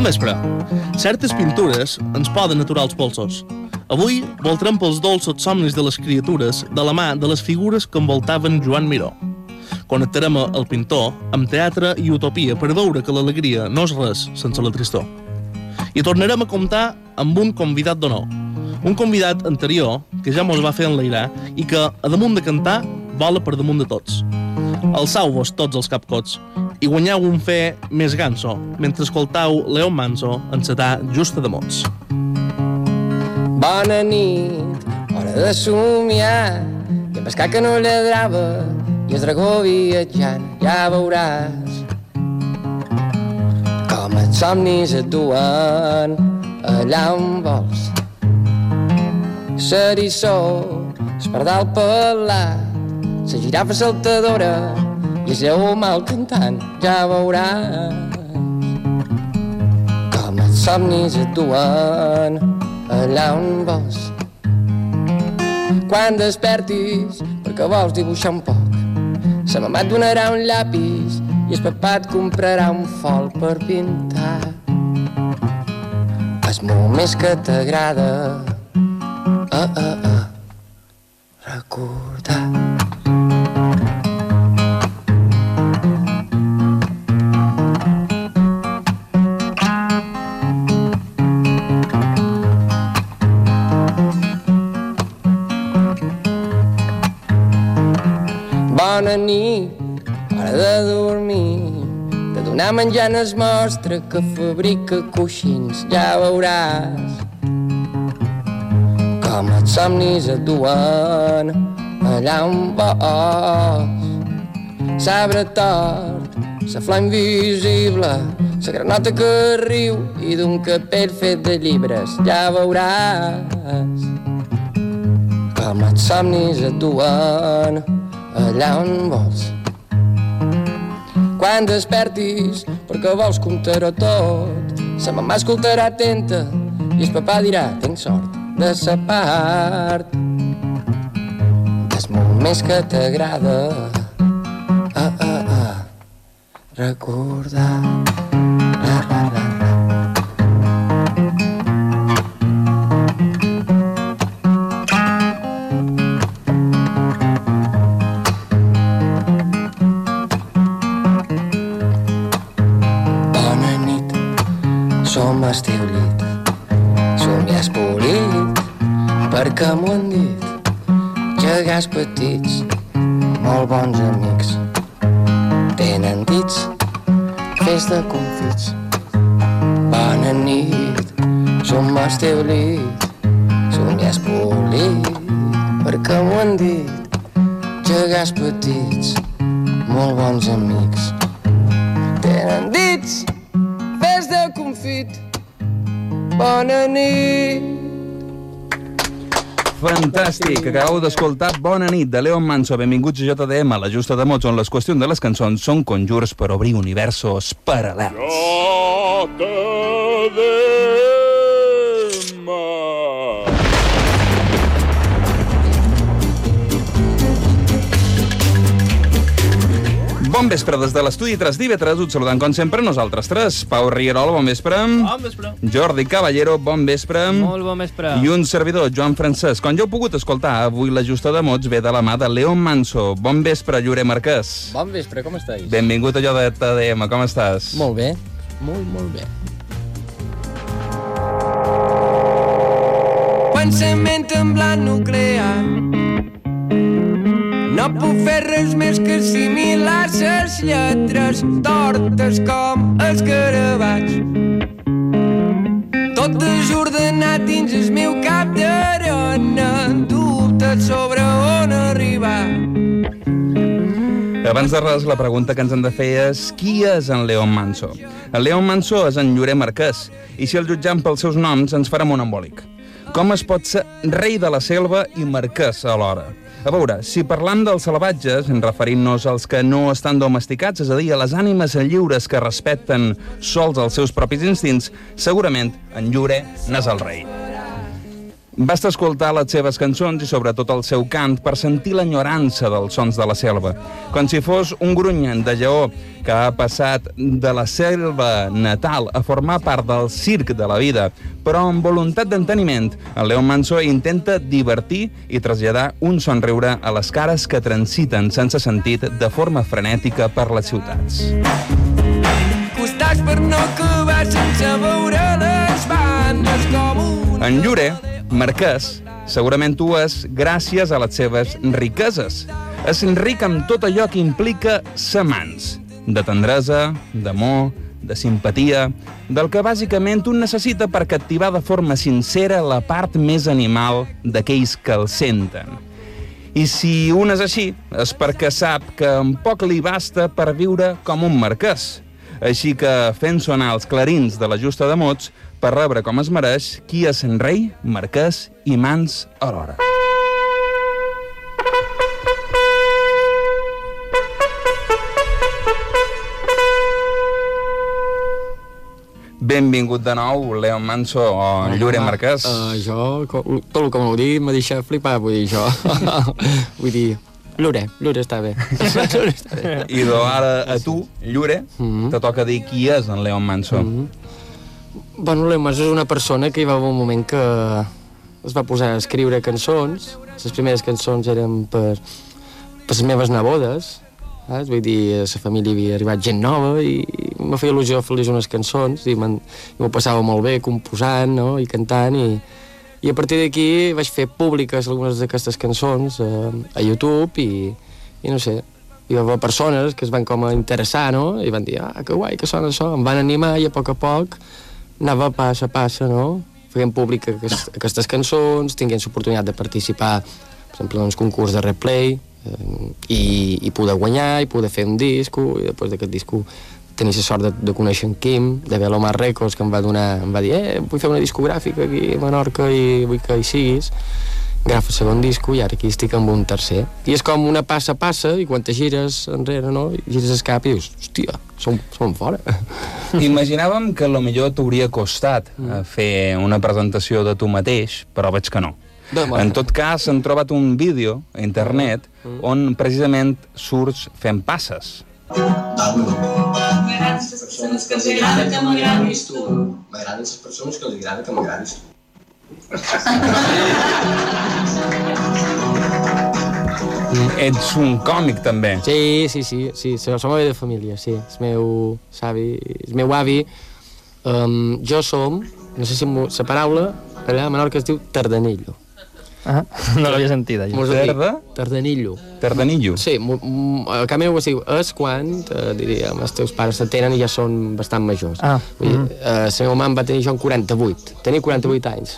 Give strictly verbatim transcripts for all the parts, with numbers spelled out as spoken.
Bon vespre. Certes pintures ens poden aturar els polsos. Avui voltarem pels dolços somnis de les criatures de la mà de les figures que envoltaven Joan Miró. Connectarem el pintor amb teatre i utopia per veure que l'alegria no és res sense la tristor. I tornarem a comptar amb un convidat d'honor. Un convidat anterior que ja mos va fer enlairar i que, a damunt de cantar, vola per damunt de tots. Alçau-vos tots els capcots i guanyeu un fe més ganso mentre escoltau León Manso encetar justa de mots. Bona nit, hora de somiar, i el pescat que no lladrava i el dragó viatjant, ja veuràs com els somnis et duen allà on vols. L'eriçó, el pardal pelat, la girafa saltadora i el lleó mal cantant, ja veuràs com els somnis et duen allà on vols. Quan despertis, perquè vols dibuixar un poc, sa mamà et donarà un llapis i el papà et comprarà un fol per pintar els moments que t'agrada a, a, a recordar. Bona nit, hora de dormir, de donar menjant el mostre que fabrica coixins, ja veuràs com els somnis et duen allà on vols. Sabre tort, sa flor invisible, sa granota que riu i d'un capell fet de llibres, ja veuràs com els somnis et duen allà on vols. Quan despertis, perquè vols comptar-ho tot, sa mamà escoltarà atenta i el papà dirà, tinc sort de sa part dels moments que t'agrada a, a, a recordar. La, la, la, la. Som estiu llit, somiars polit, perquè m'ho han dit, gegants petits, molt bons amics. Tenen dits, fes de confits. Bona nit, som estiu llit, somiars polit, perquè m'ho han dit, gegants petits, molt bons amics. Tenen dits, fes de confit. Bona nit. Fantàstic, acabeu d'escoltar Bona nit, de León Manso. Benvinguts a J D M, la justa de mots, on les qüestions de les cançons són conjurs per obrir universos paral·lels. J D M. Bon vespre des de l'estudi tres d'I V tres, us saludant com sempre nosaltres tres. Pau Rierol, bon vespre. Bon vespre. Jordi Caballero, bon vespre. Molt bon vespre. I un servidor, Joan Francesc. Com ja heu pogut escoltar, avui la justa de mots ve de la mà de León Manso. Bon vespre, Llorer Marquès. Bon vespre, com estàs? Benvingut a J D M, com estàs? Molt bé, molt, molt bé. Pensament en blanc nuclear, no puc fer res més que assimilar les lletres tortes com els gravats. Tot desordenat dins el meu cap d'arena, dubtes sobre on arribar. Abans de res, la pregunta que ens hem de fer és qui és en León Manso? El León Manso és en Llorer Marquès, i si el jutjam pels seus noms ens farem un embòlic. Com es pot ser rei de la selva i marquès alhora? A veure, si parlam dels salvatges, en referint-nos als que no estan domesticats, és a dir, a les ànimes lliures que respecten sols els seus propis instints, segurament en Llorer n'és el rei. Basta escoltar les seves cançons i sobretot el seu cant per sentir l'enyorança dels sons de la selva, com si fos un gruny de lleó que ha passat de la selva natal a formar part del circ de la vida, però amb voluntat d'enteniment, el León Manso intenta divertir i traslladar un somriure a les cares que transiten sense sentit de forma frenètica per les ciutats. Costats per no acabar sense veure les bandes com un... En Llure, Marquès, segurament ho és gràcies a les seves riqueses. És ric amb tot allò que implica ser mans, de tendresa, d'amor, de simpatia, del que bàsicament un necessita per captivar de forma sincera la part més animal d'aquells que el senten. I si un és així, és perquè sap que en poc li basta per viure com un marquès. Així que, fent sonar els clarins de la justa de mots, per rebre com es mereix, qui és en rei, marquès i mans alhora. Benvingut de nou, León Manso o Llure Marquès. Uh, jo, tot el que m'ho dit m'ha deixat flipar, vull dir, jo. Vull dir, Llure, Llure està bé. Llure està bé. I do ara a tu, Llure, mm-hmm. te toca dir qui és en León Manso. Mm-hmm. Bueno, León Manso és una persona que hi va haver un moment que es va posar a escriure cançons. Les primeres cançons eren per, per les meves nebodes. Saps? Vull dir, a la família havia arribat gent nova i me feia il·lusió fer-los unes cançons i m'ho passava molt bé composant, no? I cantant i, i a partir d'aquí vaig fer públiques algunes d'aquestes cançons a, a YouTube i, i no sé, hi va haver persones que es van com a interessar, no? I van dir, ah, que guai que sona això, em van animar i a poc a poc anava passa a passa, no? Feien públic aquest, aquestes cançons, tinguent l'oportunitat de participar, per exemple, en un concurs de replay, i, i poder guanyar, i poder fer un disco, i després d'aquest disco tenir la sort de, de conèixer en Quim, de Velomar Records, que em va donar, em va dir, eh, vull fer una discogràfica aquí a Menorca i vull que hi siguis. Agafa el segon disco i ara aquí estic amb un tercer. I és com una passa a passa, i quan te gires enrere, no? I gires el cap i dius, hòstia, som, som fora. Imaginàvem que potser t'hauria costat mm. fer una presentació de tu mateix, però veig que no. En tot cas, han trobat un vídeo a internet on precisament surts fent passes. M'agraden les persones que els agrada que m'agradis tu. M'agraden les persones que els agrada que m'agradis tu. Ets un còmic, també. Sí, sí, sí, sí, som de família, sí. El meu savi, el meu avi, um, jo som, no sé si la paraula, allà a Menorca es diu tardanillo. Ah, no l'havia sentit, allò. Tarda? Tardanillo. Tardanillo? Sí, a casa meu es diu és quan, eh, diríem, els teus pares se tenen i ja són bastant majors. Ah. Vull dir, eh, la meva mama va tenir jo en quaranta-vuit, tenia quaranta-vuit anys.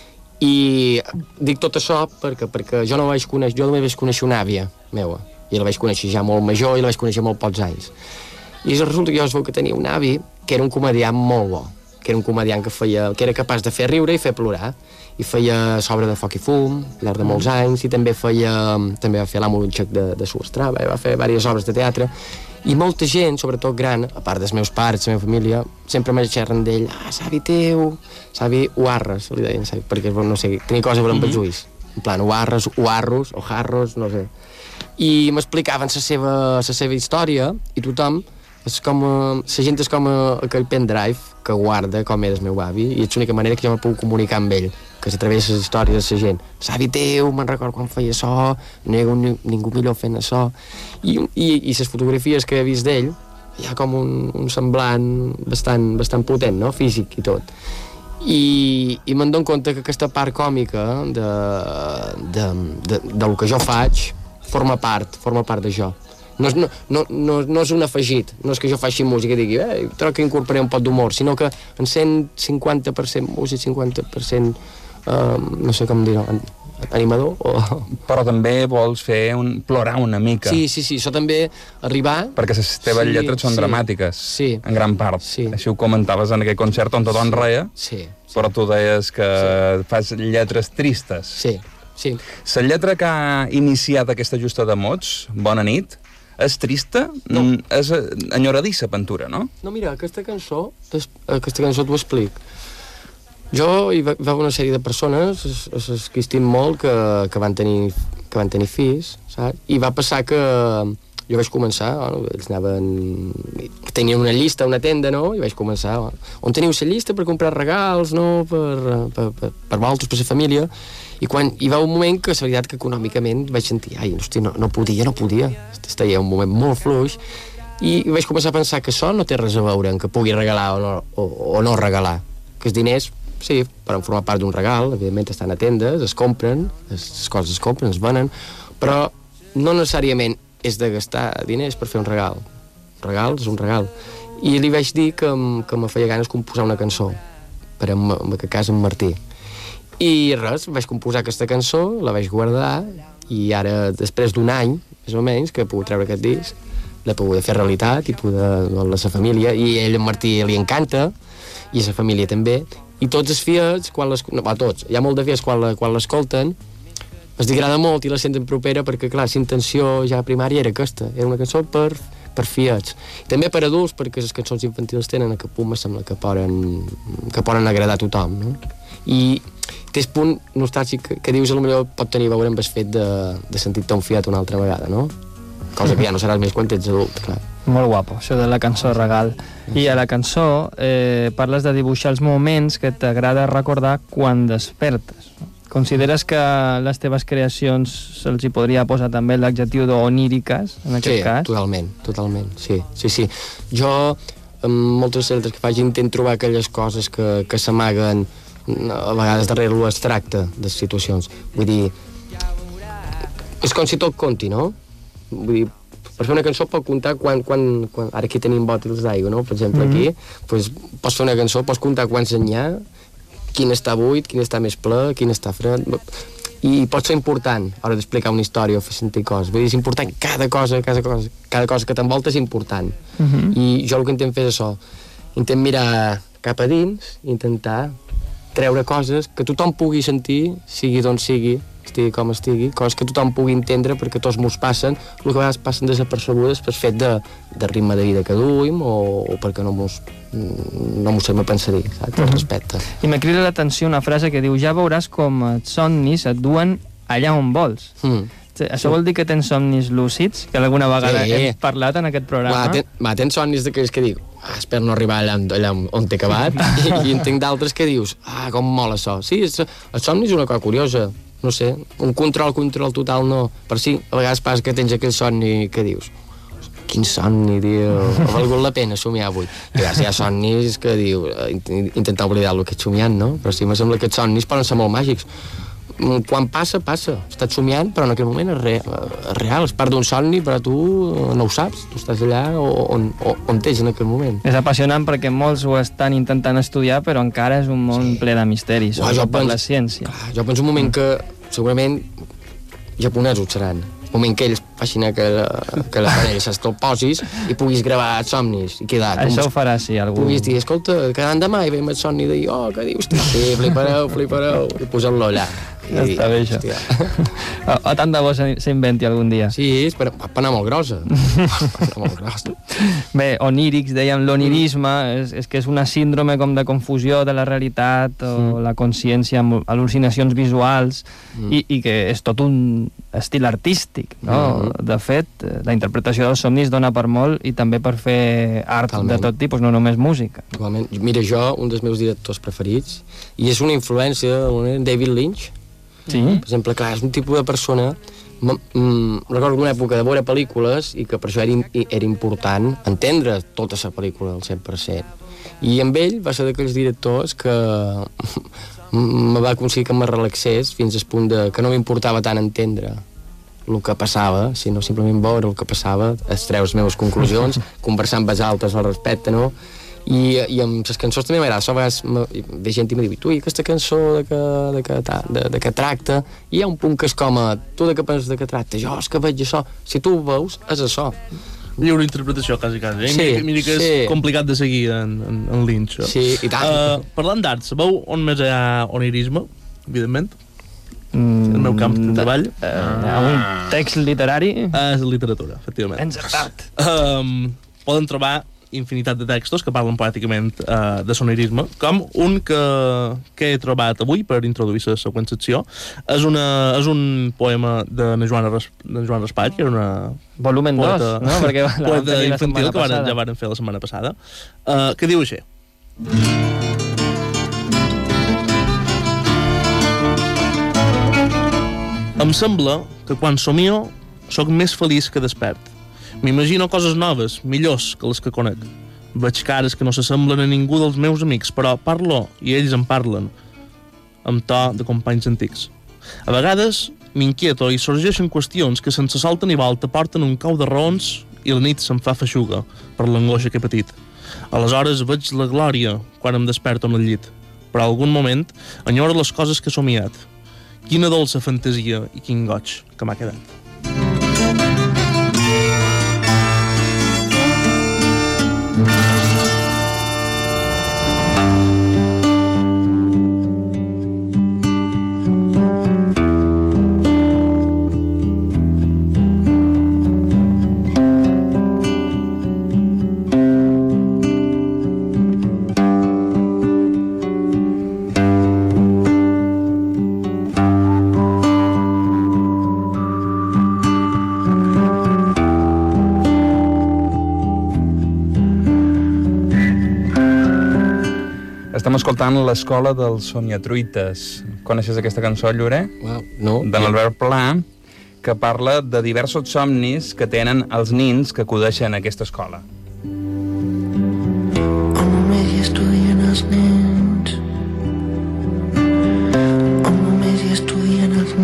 I dic tot això perquè, perquè jo no vaig conèixer, jo només vaig conèixer una àvia meva, i la vaig conèixer ja molt major i la vaig conèixer molt pocs anys. I resulta que jo es veu que tenia un avi que era un comediant molt bo, que era un comediant que feia, que era capaç de fer riure i fer plorar, i feia s'obra de foc i fum, al llarg de molts anys, i també feia, també va fer l'Amo d'un xec de, de Suestrava, va fer diverses obres de teatre, i molta gent, sobretot gran, a part dels meus pares, la meva família, sempre me xerren d'ell, ah, savi teu, savi uarres, li deien, savi, perquè, no sé, tenia coses a veure amb els ulls, en plan, uarres, uarros, o jarros, no sé. I m'explicaven la seva, la seva història, i tothom, és com, la gent és com aquell pendrive que guarda com era el meu avi, i és l'única manera que jo me puc comunicar amb ell, que s'atreveix les històries de la gent. Savi teu, me'n record quan feia això, no hi ha ni, ningú millor fent això. I, i, i les fotografies que he vist d'ell, hi ha com un, un semblant bastant, bastant potent, no?, físic i tot. I, i me'n dono compte que aquesta part còmica de, de, de, del que jo faig forma part, forma part de jo. No és, no, no, no, no és un afegit, no és que jo faci música i digui, eh, trobo que incorporaré un pot d'humor, sinó que en cent cinquanta per cent músic, cinquanta per cent, eh, no sé com dir-ho, animador o... Però també vols fer un... plorar una mica. Sí, sí, sí, això també, arribar... Perquè les teves sí, lletres són sí, dramàtiques, sí, en gran part. Sí. Així ho comentaves en aquell concert on tothom reia, sí, sí, però tu deies que sí, fas lletres tristes. Sí, sí. La lletra que ha iniciat aquesta justa de mots, Bona nit, és trista? No. És enyoradissa, Ventura, no? No, mira, aquesta cançó, aquesta cançó t'ho explic. Jo hi va, va una sèrie de persones, es, es que estim molt, que, que, van tenir, que van tenir fills, saps? I va passar que jo vaig començar, bueno, ells anaven... tenien una llista, una tenda, no? I vaig començar, bueno, on teniu la llista per comprar regals, no? Per, per, per, per vosaltres, per la família. I quan hi va un moment que, la veritat, que econòmicament vaig sentir, ai, hosti, no, no podia, no podia. Estava un moment molt fluix. I vaig començar a pensar que això no té res a veure en que pugui regalar o no, o, o no regalar. Que els diners, sí, poden formar part d'un regal, evidentment estan a tendes, es compren, les coses es compren, es venen, però no necessàriament és de gastar diners per fer un regal. Un regal és un regal. I li vaig dir que, que me feia ganes composar una cançó per a, en aquest cas, en Martí. I res, vaig composar aquesta cançó, la vaig guardar, i ara, després d'un any, més o menys, que he pogut treure aquest disc, l'he pogut fer realitat i poder a la seva família, i a ell, en Martí, li encanta, i a la família també, i tots els fiets, quan les, no, va, tots, hi ha molt de fiets quan, la, quan l'escolten, els agrada molt i la senten propera perquè, clar, la intenció ja primària era aquesta, era una cançó per, per fiets. I també per adults, perquè les cançons infantils tenen aquest punt, me sembla que poden, que poden agradar a tothom, no? I té el punt nostàlgic que, que dius, potser pot tenir a veure amb el fet de, de sentir-te un fiat una altra vegada, no? Cosa que ja no seràs més quan ets adult, clar. Molt guapo, això de la cançó regal. I a la cançó eh, parles de dibuixar els moments que t'agrada recordar quan despertes. Consideres que les teves creacions se'ls hi podria posar també l'adjectiu d'oníriques, en aquest sí, cas? Sí, totalment, totalment, sí, sí, sí. Jo, en moltes celtes que faig, intent trobar aquelles coses que, que s'amaguen a vegades darrere l'abstracte de les situacions. Vull dir, és com si tot conti, no? Vull dir, per fer una cançó pot comptar quan, quan, quan ara aquí tenim bòtils d'aigua, no? Per exemple, mm-hmm. aquí, pues, pots fer una cançó, pots comptar quants en hi ha, quin està buit, quin està més ple, quin està fred, i pot ser important a l'hora d'explicar una història o fer sentir coses. Vull dir, és important, cada cosa, cada cosa, cada cosa que t'envolta és important. Uh-huh. I jo el que intent fer és això, intent mirar cap a dins i intentar treure coses que tothom pugui sentir, sigui d'on sigui, estigui com estigui, coses que tothom pugui entendre perquè tots mos passen, el que a vegades passen desapercebudes per fet de, de ritme de vida que duim o, o perquè no mos, no mos sabem pensar-hi, saps? Uh-huh. Respecte. I me crida l'atenció una frase que diu: ja veuràs com els somnis et duen allà on vols. Mm. Això vol dir que tens somnis lúcids, que alguna vegada sí. hem parlat en aquest programa? Va, ten, va, tens somnis d'aquells que dic, ah, espero no arribar allà, allà on t'he acabat, i, i en tinc d'altres que dius, ah, com mola això. Sí, el somni és una cosa curiosa, no sé, un control, control total no, però sí, a vegades passa que tens aquell somni que dius, quin somni, tio, ha valgut la pena somiar avui. I a vegades hi ha somnis que diu, intentar oblidar el que ets somiant, no? Però sí, me sembla que els somnis poden ser molt màgics. Quan passa, passa. Estàs somiant, però en aquell moment és, re, és real, és part d'un somni, però tu no ho saps. Tu estàs allà on, on, on ets en aquell moment. És apassionant perquè molts ho estan intentant estudiar, però encara és un món sí. ple de misteris, sobretot per la ciència. Clar, jo penso un moment que segurament japonesos seran. Un moment que ells facin que, que l'aparell se'l posis i puguis gravar els somnis i quedar. Això ho farà, sí, algú. Puguis dir, escolta, cada demà hi veiem el somni de dir, oh, què dius tu? Sí, flipareu, flipareu, i posar-lo allà. Ja I, està bé, això. O, o tant de bo s'inventi algun dia. Sí, és per, per anar molt grossa. Per anar molt grossa. Bé, onírics, dèiem, l'onirisme, és, és que és una síndrome com de confusió de la realitat o mm. la consciència amb al·lucinacions visuals mm. i, i que és tot un estil artístic, no? Mm. De fet, la interpretació dels somnis dona per molt i també per fer art Totalment. De tot tipus, no només música. Igualment. Mira, jo, un dels meus directors preferits, i és una influència, David Lynch. Sí? Per exemple, clar, és un tipus de persona... Recordo una època de veure pel·lícules i que per això era, era important entendre tota la pel·lícula al cent per cent. I amb ell va ser d'aquells directors que me va aconseguir que me relaxés fins al punt de que no m'importava tant entendre el que passava, sinó simplement veure el que passava, extreure les meves conclusions, conversar amb els altres al respecte, no? I, i amb les cançons també m'agrada. A vegades ve gent i me diu, tu, i aquesta cançó de que, de, que, de, de que tracta, i hi ha un punt que és com a, tu de què penses de que tracta? Jo és que veig això. Si tu ho veus, és això. Lliure interpretació, quasi, quasi. Eh? Sí, mira, mira que és sí. complicat de seguir en, en, en Lynch. Sí, i tant. Uh, parlant d'art, sabeu on més hi ha onirisme, evidentment? Mm, el meu camp de treball. Uh, un text literari? Uh, és literatura, efectivament. Encertat. Um, poden trobar infinitat de textos que parlen poèticament uh, de sonerisme, com un que, que he trobat avui per introduir la següent secció. És, una, és un poema de na Joana, Ras, de Joana Raspall, que era una... Volumen dos, no? Perquè poeta infantil que van, ja van fer la setmana passada, uh, que diu així. Em sembla que quan somio sóc més feliç que despert. M'imagino coses noves, millors que les que conec. Veig cares que no s'assemblen a ningú dels meus amics, però parlo i ells em parlen amb to de companys antics. A vegades m'inquieto i sorgeixen qüestions que sense salta ni volta porten un cau de raons i la nit se'm fa feixuga per l'angoixa que he patit. Aleshores veig la glòria quan em desperto en el llit, però algun moment enyoro les coses que he somiat. Quina dolça fantasia i quin goig que m'ha quedat. Estem escoltant l'Escola dels Somiatruites. Coneixes aquesta cançó, Llorer? Wow, no. De l'Albert Pla, que parla de diversos somnis que tenen els nins que acudeixen a aquesta escola. On només hi estudien els nens. On només hi estudien els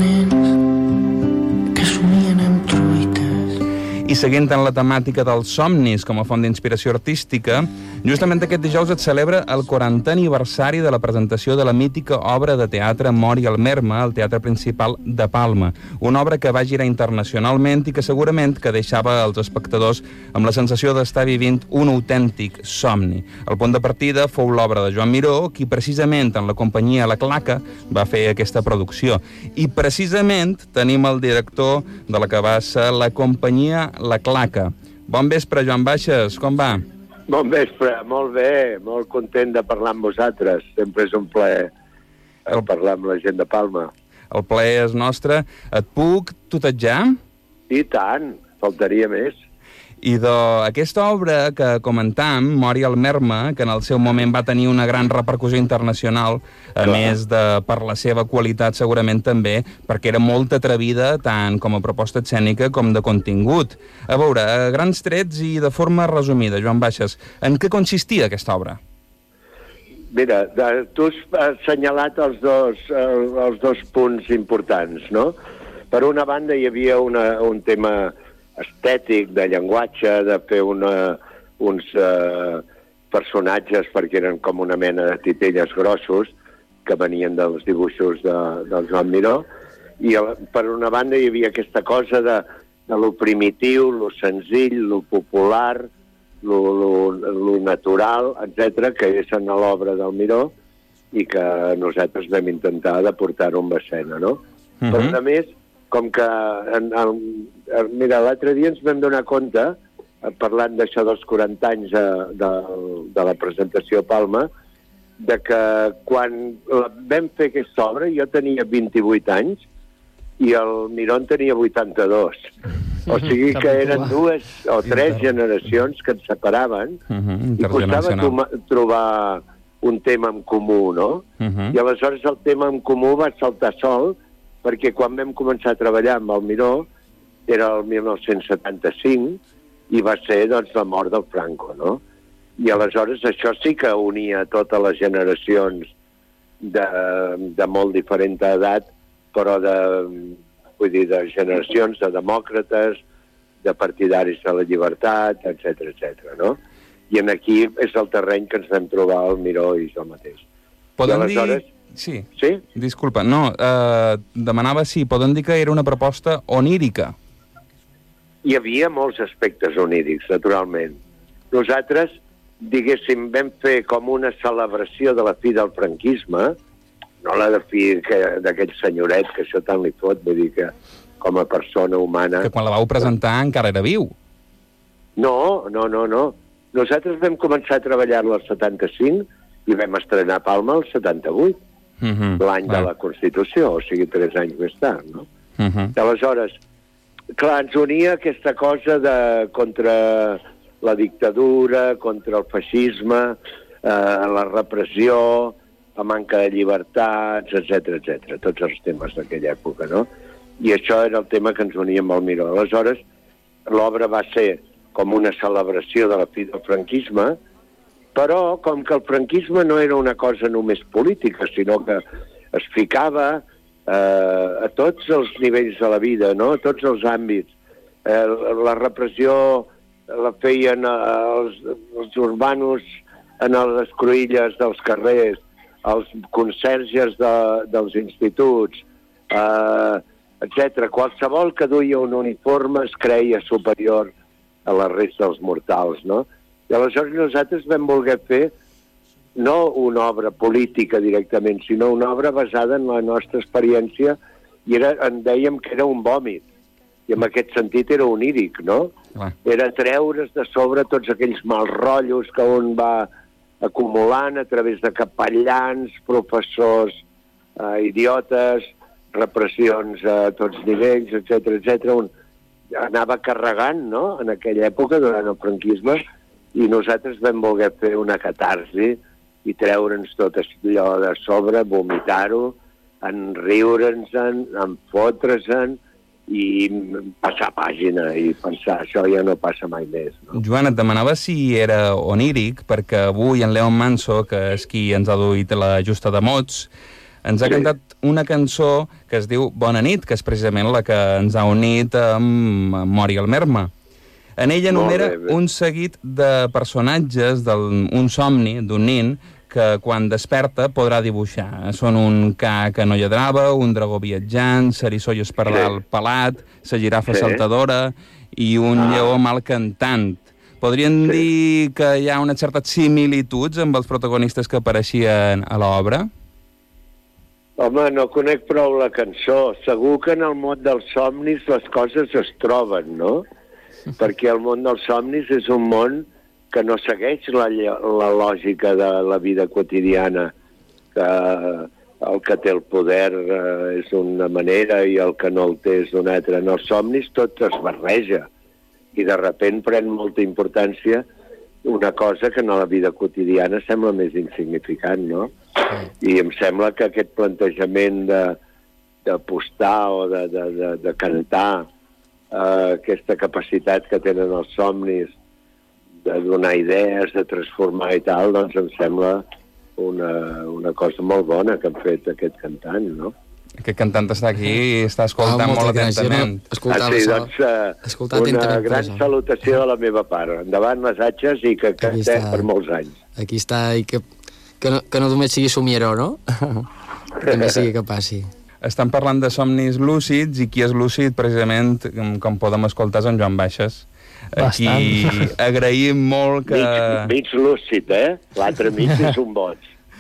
nens que somien amb truites. I seguint en la temàtica dels somnis com a font d'inspiració artística, justament aquest dijous es celebra el quarantè aniversari de la presentació de la mítica obra de teatre Mori al Merma al Teatre Principal de Palma, una obra que va girar internacionalment i que segurament que deixava els espectadors amb la sensació d'estar vivint un autèntic somni. El punt de partida fou l'obra de Joan Miró, qui precisament en la companyia La Claca va fer aquesta producció. I precisament tenim el director de la que va ser la companyia La Claca. Bon vespre, Joan Baixes, com va? Bon vespre, molt bé, molt content de parlar amb vosaltres. Sempre és un plaer el... parlar amb la gent de Palma. El plaer és nostre. Et puc tutejar? I tant, faltaria més. I d'aquesta obra que comentam, Mori al Merma, que en el seu moment va tenir una gran repercussió internacional, a Clar. més de per la seva qualitat segurament també, perquè era molt atrevida tant com a proposta escènica com de contingut. A veure, a grans trets i de forma resumida, Joan Baixes, en què consistia aquesta obra? Mira, tu has assenyalat els dos, els dos punts importants, no? Per una banda hi havia una, un tema estètic, de llenguatge, de fer una, uns eh, personatges perquè eren com una mena de titelles grossos que venien dels dibuixos de, del Joan Miró, i per una banda hi havia aquesta cosa de, de lo primitiu, lo senzill, lo popular, lo, lo, lo natural, etcètera, que és en l'obra del Miró i que nosaltres vam intentar de portar-ho en escena, no? Uh-huh. Però a més, com que, en, en, mira, l'altre dia ens vam donar compte, parlant d'això dels quaranta anys de, de, de la presentació a Palma, de que quan vam fer aquesta obra jo tenia vint-i-vuit anys i el Miró en tenia vuitanta-dos. O sigui que eren dues o tres generacions que ens separaven uh-huh, i costava trobar un tema en comú, no? Uh-huh. I aleshores el tema en comú va saltar sol, perquè quan vam començar a treballar amb el Miró era el mil nou-cents setanta-cinc i va ser, doncs, la mort del Franco, no? I aleshores això sí que unia totes les generacions de, de molt diferent edat, però de, vull dir, de generacions de demòcrates, de partidaris de la llibertat, etcètera, etcètera, no? I en aquí és el terreny que ens vam trobar el Miró i jo mateix. Poden dir... Sí. Sí? Disculpa, no, eh, demanava si poden dir que era una proposta onírica. Hi havia molts aspectes onírics, naturalment. Nosaltres, diguéssim, vam fer com una celebració de la fi del franquisme, no la de fi d'aquell senyoret, que això tant li fot, vull dir que com a persona humana... Que quan la vau presentar encara era viu. No, no, no, no. Nosaltres vam començar a treballar-lo al setanta-cinc i vam estrenar Palma al setanta-vuit, Mm-hmm. l'any de la Constitució, o sigui, tres anys més tard, no? Mm-hmm. Aleshores, clar, ens unia aquesta cosa de contra la dictadura, contra el feixisme, eh, la repressió, la manca de llibertats, etcètera, etcètera, tots els temes d'aquella època, no? I això era el tema que ens unia amb el Miró. Aleshores, l'obra va ser com una celebració de la fi del franquisme, però com que el franquisme no era una cosa només política, sinó que es ficava eh, a tots els nivells de la vida, no? A tots els àmbits. Eh, la repressió la feien els, els urbanos en les cruïlles dels carrers, els conserges de, dels instituts, eh, etcètera. Qualsevol que duia un uniforme es creia superior a la resta dels mortals, no? I aleshores nosaltres vam voler fer no una obra política directament, sinó una obra basada en la nostra experiència, i era, en dèiem que era un vòmit, i en aquest sentit era oníric, no? Ah. Era treure's de sobre tots aquells mals rotllos que un va acumulant a través de capellans, professors, eh, idiotes, repressions a tots nivells, etcètera, etcètera. Un anava carregant, no?, en aquella època, durant el franquisme, i nosaltres vam voler fer una catarsi i treure'ns tot allò de sobre, vomitar-ho, en riure'ns-en, en fotre's-en i passar pàgina i pensar, això ja no passa mai més, no? Joan, et demanava si era oníric, perquè avui en Leon Manso, que és qui ens ha duit la Justa de Mots, ens ha Sí. cantat una cançó que es diu Bona nit, que és precisament la que ens ha unit amb Mori el Merma. En ella Molt enumera bé, bé. un seguit de personatges d'un somni, d'un nin, que quan desperta podrà dibuixar. Són un ca que no lladrava, un dragó viatjant, Cerissolles per Sí. dalt pelat, sa girafa Sí. saltadora i un Ah. lleó mal cantant. Podríem Sí. dir que hi ha unes certes similituds amb els protagonistes que apareixien a l'obra? Home, no conec prou la cançó. Segur que en el món dels somnis les coses es troben, no? Perquè el món dels somnis és un món que no segueix la, la lògica de la vida quotidiana, que el que té el poder eh, és d'una manera i el que no el té és d'una altra. En els somnis tot es barreja i de sobte pren molta importància una cosa que en la vida quotidiana sembla més insignificant, no? I em sembla que aquest plantejament de d'apostar o de, de, de, de cantar eh, aquesta capacitat que tenen els somnis de donar idees, de transformar i tal, doncs em sembla una, una cosa molt bona que han fet aquest cantant, no? Aquest cantant està aquí i està escoltant Ah, molta molt gràcia, atentament. no? Escoltava ah, sí, això. doncs eh, Escoltar una atentament, gran posa. salutació de la meva part. Endavant les atxes i que cantem està. per molts anys. Aquí està, i que, que, no, que no només sigui somieró, no? També sigui que passi. Estan parlant de somnis lúcids i qui és lúcid, precisament, com- com podem escoltar, és en Joan Baixes. Aquí Bastant. agraïm molt que... Mig, mig lúcid, eh? L'altre mig és un boig.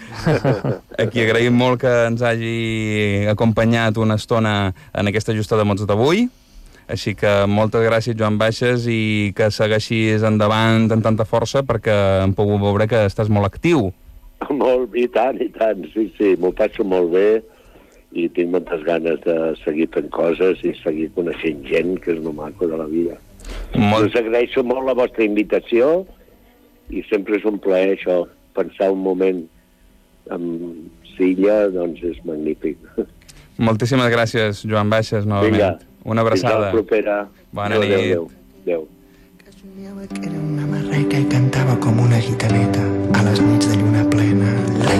Aquí agraïm molt que ens hagi acompanyat una estona en aquesta Justa de Mots d'avui. Així que moltes gràcies, Joan Baixes, i que segueixis endavant amb tanta força, perquè hem pogut veure que estàs molt actiu. Molt, i tant, i tant, sí, sí, m'ho passo molt bé i tinc moltes ganes de seguir fent coses i seguir coneixent gent, que és el maco de la vida. Molt... Us agraeixo molt la vostra invitació i sempre és un plaer això, pensar un moment amb Silla, doncs és magnífic. Moltíssimes gràcies, Joan Baixes, novament. Vinga, Una abraçada. fins a la propera. Bona Adéu, nit. Adéu, adéu. Soñaba que era una marreca y cantaba como una gitaneta a les nits de lluna plena.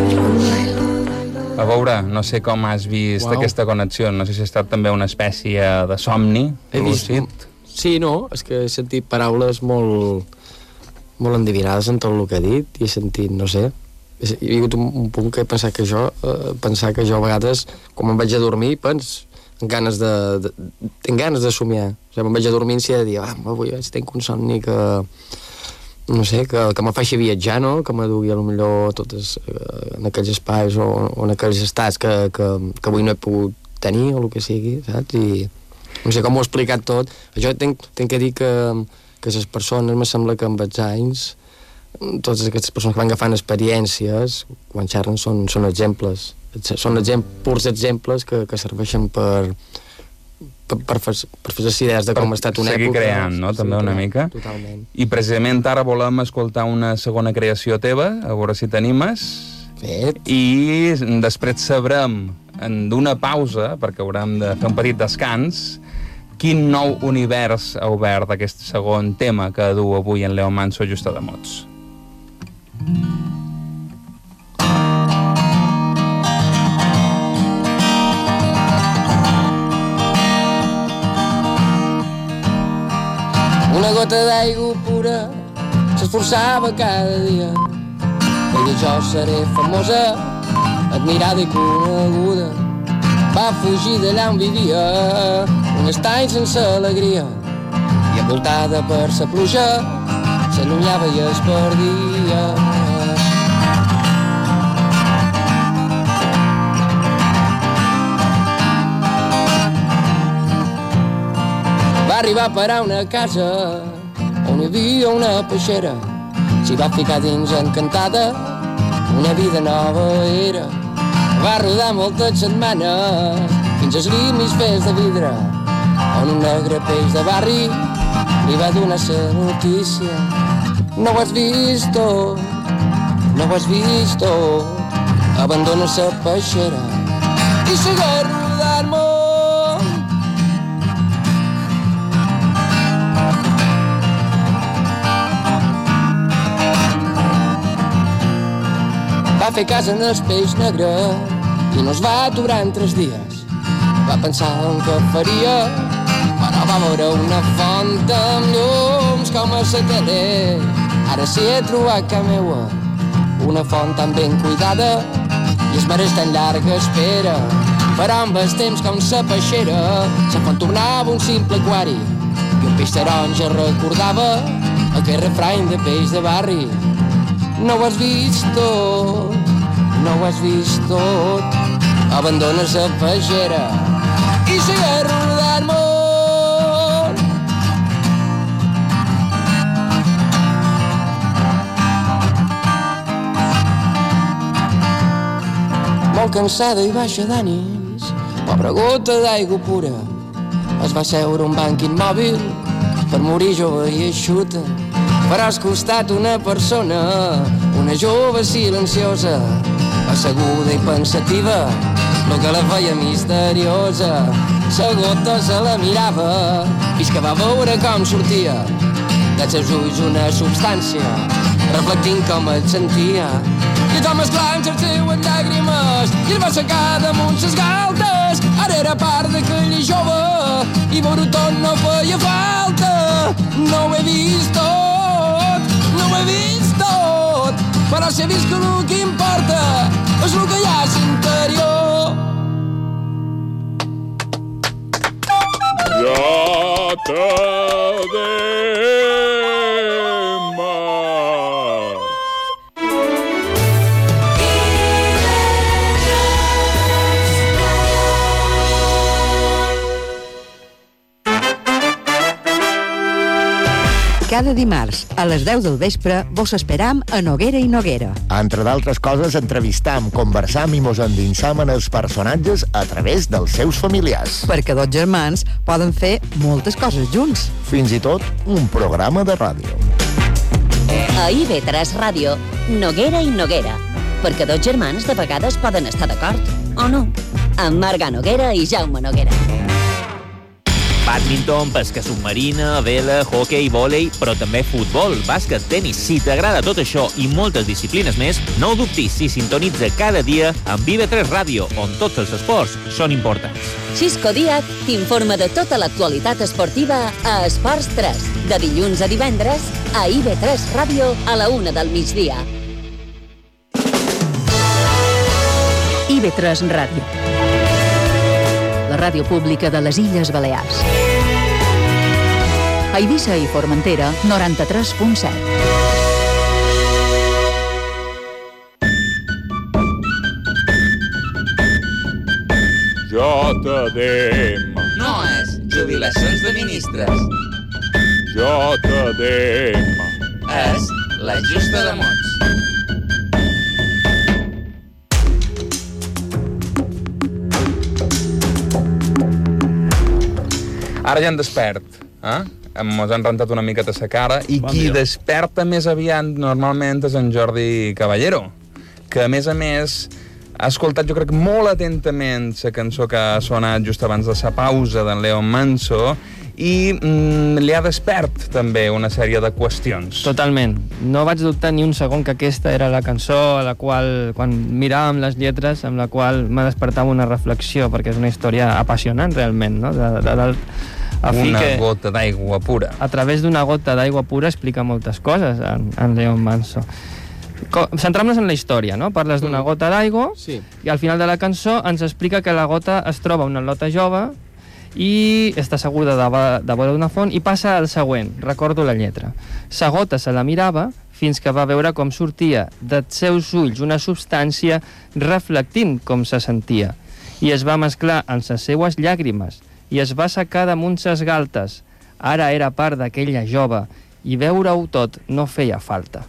A veure, no sé com has vist Uau. aquesta connexió. No sé si ha estat també una espècie de somni He vist... lúcid. Sí, no, és que he sentit paraules molt, molt endivinades en tot el que he dit i he sentit, no sé, he hi ha hagut un, un punt que he pensat que jo, eh, pensar que jo a vegades, quan me'n vaig a dormir, pens, amb ganes de, de, tinc ganes de somiar. O sigui, me'n vaig a dormir i de dir, ah, avui tinc un somni que, no sé, que, que me faci viatjar, no? Que me dugui potser totes eh, en aquells espais o, o en aquells estats que, que, que avui no he pogut tenir o el que sigui, saps? I no sé com ho he explicat tot. Jo tinc, tinc que dir que, que les persones, me sembla que amb els anys, totes aquestes persones que van agafant experiències, quan xerren, són, són exemples. Són exemple, purs exemples que, que serveixen per, per, per, fer, per fer les idees de com ha estat una seguir època. Seguir creant, no? També una mica. Totalment. I precisament ara volem escoltar una segona creació teva, a veure si t'animes. Fet. I després sabrem, d'una pausa, perquè haurem de fer un petit descans, quin nou univers ha obert aquest segon tema que du avui en Leo Manso Justa de Mots. Una gota d'aigua pura s'esforçava cada dia. Deia jo seré famosa, admirada i coneguda. Va fugir d'allà on vivia, un estany sense alegria. I envoltada per sa pluja, s'allunyava i es perdia. Va arribar a parar una casa on hi havia una peixera. S'hi va ficar dins encantada, una vida nova era. Va rodar moltes setmanes fins als límits fets de vidre, on un negre peix de barri li va donar sa notícia. No ho has vist tot, no ho has vist tot, abandona sa peixera i segueix rodant molt. Va fer casa en el peix negre i no es va aturar en tres dies. Va pensar en què faria, però va veure una font amb llums com a satèl·lit. Ara s'hi he trobat que meua, una font tan ben cuidada i es mereix tan llarga espera. Però amb els temps com sa peixera, sa font tornava un simple aquari i un peix taronja recordava aquell refrany de peix de barri. No ho has vist tot, no ho has vist tot, abandona sa peixera i segueix rodant molt. Molt cansada i baixa d'ànims, pobra gota d'aigua pura, es va seure un banc immòbil per morir jove i eixuta. Però al costat una persona, una jove silenciosa, asseguda i pensativa, el que la feia misteriosa. Sa gota se la mirava fins que va veure com sortia dels seus ulls una substància, reflectint com et sentia. I com esclans el seu en llàgrimes i el va secar damunt ses galtes. Ara era part d'aquella jove i veure tot no feia falta. No ho he vist tot, no ho he vist tot, però si he vist que el que importa és el que hi ha a l'interior. Ja t'adema. Cada dimarts, a les deu del vespre, vos esperam a Noguera i Noguera. Entre d'altres coses, entrevistam, conversam i mos endinsam en els personatges a través dels seus familiars. Perquè dos germans poden fer moltes coses junts. Fins i tot un programa de ràdio. A I V tres Ràdio, Noguera i Noguera. Perquè dos germans de vegades poden estar d'acord, o no. Amb Marga Noguera i Jaume Noguera. Badminton, pesca submarina, vela, hoquei, vòlei, però també futbol, bàsquet, tenis. Si t'agrada tot això i moltes disciplines més, no ho dubtis si sintonitza cada dia amb I V tres Ràdio, on tots els esports són importants. Xisco Díaz t'informa de tota l'actualitat esportiva a Esports tres, de dilluns a divendres, a I V tres Ràdio a la una del migdia. I V tres Ràdio, la ràdio pública de les Illes Balears. A Eivissa i Formentera, noranta-tres punt set. Ja t'adem. No és jubilacions de ministres. Ja t'adem. És la justa de mots. Ara ja en despert, eh? Ens han rentat una miqueta sa cara i bon qui dia. Desperta més aviat normalment és en Jordi Caballero, que a més a més ha escoltat jo crec molt atentament la cançó que ha sonat just abans de la pausa d'en Leon Manso i mm, li ha despert també una sèrie de qüestions. Totalment. No vaig dubtar ni un segon que aquesta era la cançó a la qual, quan miràvem les lletres, amb la qual m'ha despertat una reflexió, perquè és una història apassionant realment, no? De, de, de, a fi una que, gota d'aigua pura. A través d'una gota d'aigua pura explica moltes coses en, en Leon Manso. Centram-nos en la història, no? Parles d'una gota d'aigua sí. I al final de la cançó ens explica que la gota es troba una lota jove i està asseguda de, de vora d'una font i passa al següent, recordo la lletra. Sa gota se la mirava fins que va veure com sortia dels seus ulls una substància reflectint com se sentia i es va mesclar amb les seues llàgrimes i es va secar damunt ses galtes. Ara era part d'aquella jove i veure-ho tot no feia falta.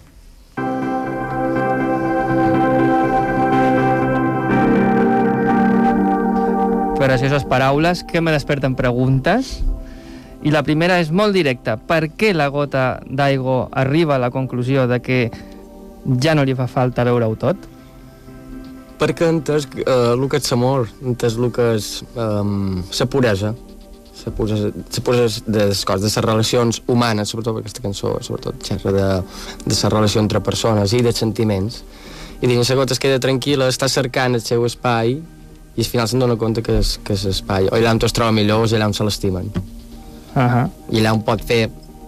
Precioses paraules que me desperten preguntes i la primera és molt directa. Per què la gota d'aigua arriba a la conclusió de que ja no li fa falta veure-ho tot? Perquè ha entès uh, el que és l'amor, ha entès el que és um, la puresa, la puresa, la puresa de les coses, de les relacions humanes, sobretot perquè aquesta cançó sobretot xerra de, de la relació entre persones i de sentiments. I dins la gota es queda tranquil·la, està cercant el seu espai i al final se'n dona compte que és, que és espai, o allà on es troba millor o allà on se l'estimen. Uh-huh. I allà on pot fer...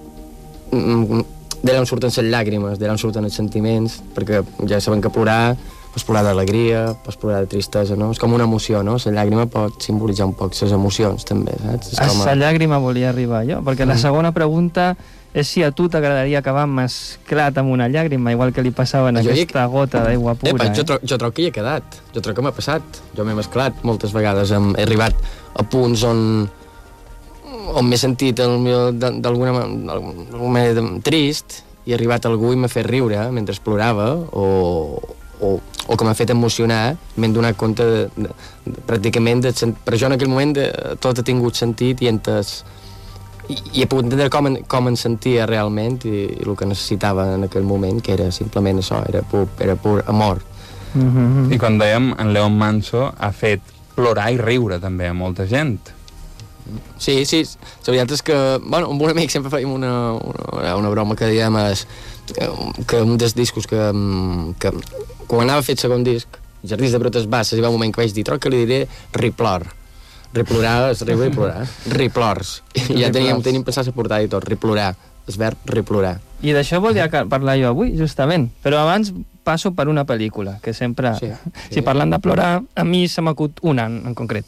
d'allà on surten les llàgrimes, d'allà on surten els sentiments, perquè ja saben que plorar, pots plorar d'alegria, pots plorar de tristesa, no? És com una emoció, no? La llàgrima pot simbolitzar un poc les emocions, també, saps? A la llàgrima volia arribar jo, perquè la segona pregunta és si a tu t'agradaria acabar mesclat amb una llàgrima, igual que li passava en aquesta gota d'aigua pura. Epa, eh? jo, tro jo trobo que hi he quedat, jo trobo que m'ha passat. Jo m'he mesclat moltes vegades, hem, he arribat a punts on on m'he sentit d'alguna manera trist i he arribat a algú i m'ha fet riure mentre plorava o, o, o que m'ha fet emocionar, m'he donat compte de, de, de, pràcticament de, per això en aquell moment de, tot ha tingut sentit i entès i, i he pogut entendre com, en, com em sentia realment i, i el que necessitava en aquell moment, que era simplement això, era pur, era pur amor. Mm-hmm. I quan dèiem, en Leon Manso ha fet plorar i riure també a molta gent. Sí, sí, la veritat és que, bueno, amb un amic sempre fèiem una, una, una broma que diem és que, que un dels discos que, que quan anava a fer el segon disc, Jardins de Brotes Basses, hi va un moment que vaig dir, troc que li diré Riplor. Riplorar és riure i plorar. Riplors. I ja teníem, teníem pensat a portar i tot, riplorar, el verb riplorar. I d'això volia parlar jo avui, justament, però abans passo per una pel·lícula, que sempre, sí, sí. Si parlant de plorar, a mi se m'acut una en, en concret.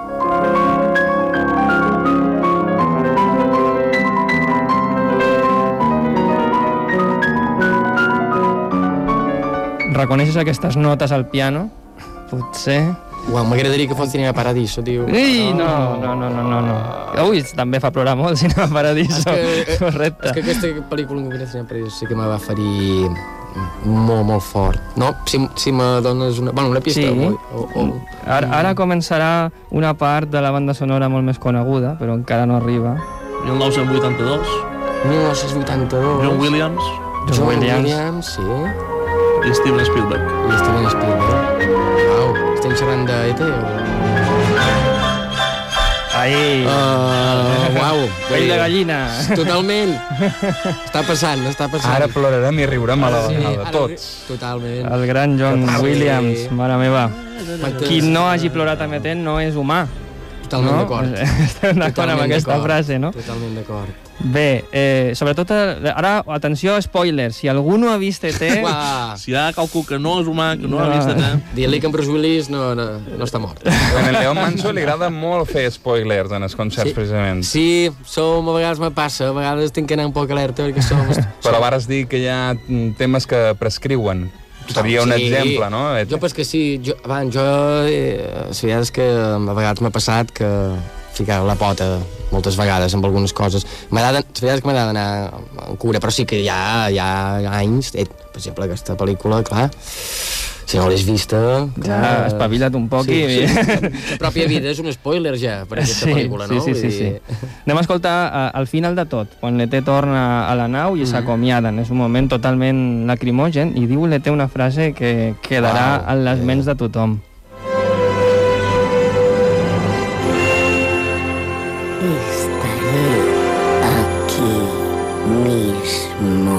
Reconeixes aquestes notes al piano? Potser... Uau, m'agradaria que fos Cinema Paradiso, tio. Ui, no, no, no, no, no, no. Ui, també fa plorar molt Cinema Paradiso. És que, correcte. És que aquesta pel·lícula en concret, Cinema Paradiso, sí que me va ferir molt, molt fort. No? Si, si me dones una... Bueno, una pista. Sí. O, o, o... Ara, ara començarà una part de la banda sonora molt més coneguda, però encara no arriba. mil nou-cents vuitanta-dos. mil nou-cents vuitanta-dos. John Williams. John, John Williams. Williams, sí. I Steven Spielberg. I Steven Spielberg. Uau, estem xerrant de E T o...? Ai! Uh, uau! Pell de gallina! Totalment! Està passant, està passant. Ara plorarem i riurem a la vegada, sí, tots. Totalment. El gran John Totalment. Williams, mare meva. Quantes... Qui no hagi plorat emetent no és humà. Totalment no? d'acord. Estem d'acord amb aquesta frase, no? Totalment d'acord. Bé, eh, sobretot, ara, atenció, spoiler, si algú no ha vist E T... Si hi ha qualcú que no és humà, que no, no. ha vist E T... Dir-li que en Bruce Willis no, no, no està mort. A en Leon Manso li agrada molt fer spoilers en els concerts, sí. precisament. Sí, som, a vegades me passa, a vegades tinc que anar un poc alerta, perquè som... Però vares dir que hi ha temes que prescriuen. Seria un sí. exemple, no? Jo, pues que sí, jo, abans, jo... Eh, la veritat és que a vegades m'ha passat que ficar la pota moltes vegades amb algunes coses. M'agrada, és veritat que m'agrada anar en cura, però sí que hi ha, hi ha anys, eh, per exemple, aquesta pel·lícula, clar, si no l'has vista... Ja, uh, espavila't un poc sí, i... Sí, la pròpia vida és un spoiler ja, per aquesta sí, pel·lícula, no? Sí, sí, sí, sí. Anem a escoltar uh, al final de tot, quan l'E T torna a la nau i mm-hmm. s'acomiaden. És un moment totalment lacrimogen i diu l'E T una frase que quedarà wow, en les yeah. ments de tothom. Estaré aquí mismo.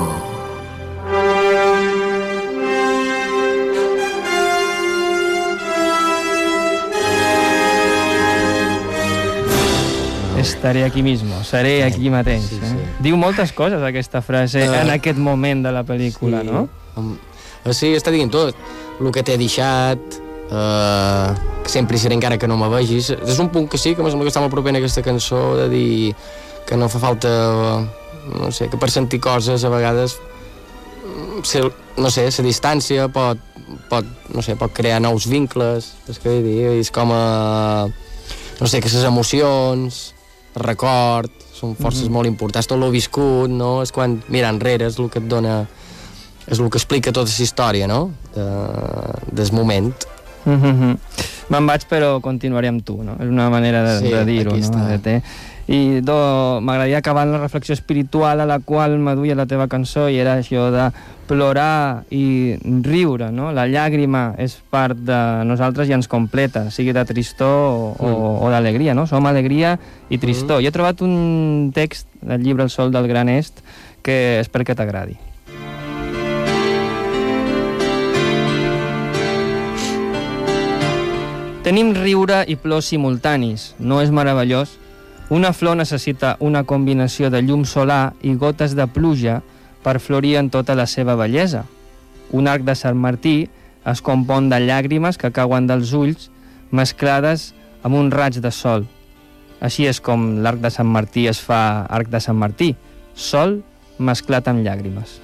Estaré aquí mismo, seré aquí mateix. Sí, sí. Eh? Diu moltes coses aquesta frase uh, en aquest moment de la pel·lícula, sí. no? Um, sí, està dient tot. El que t'he deixat, uh, que sempre hi seré encara que no me vegis. És un punt que sí, que em sembla que està molt proper en aquesta cançó, de dir que no fa falta, no sé, que per sentir coses a vegades, no sé, la distància pot, pot, no sé, pot crear nous vincles, és que dir, és com a, no sé, que les emocions, el record, són forces mm-hmm. molt importants, tot l'ho viscut, no? És quan mirar enrere és el que et dona, és el que explica tota la història, no? De, del moment. Mm-hmm. Me'n vaig, però continuaré amb tu, no? És una manera de, sí, de dir-ho, no? De I m'agradaria acabar amb la reflexió espiritual a la qual m'aduia la teva cançó, i era això de plorar i riure, no? La llàgrima és part de nosaltres i ens completa, sigui de tristor o, mm. o, o d'alegria, no? Som alegria i tristor. Mm. I he trobat un text del llibre El sol del Gran Est que espero que t'agradi. Tenim riure i plors simultanis, no és meravellós? Una flor necessita una combinació de llum solar i gotes de pluja per florir en tota la seva bellesa. Un arc de Sant Martí es compon de llàgrimes que cauen dels ulls mesclades amb un raig de sol. Així és com l'arc de Sant Martí es fa arc de Sant Martí, sol mesclat amb llàgrimes.